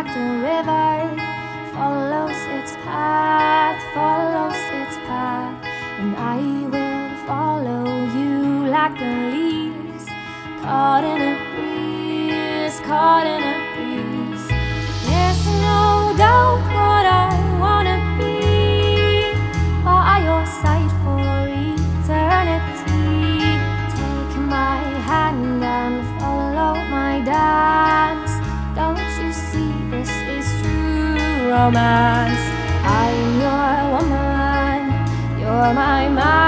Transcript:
like the river follows its path, follows its path. And I will follow you like the leaves caught in a breeze, caught in a breeze. There's no doubt what I wanna be, by your side for eternity. Take my hand and follow my dance. Don't you see this is true romance? I'm your woman, you're my man.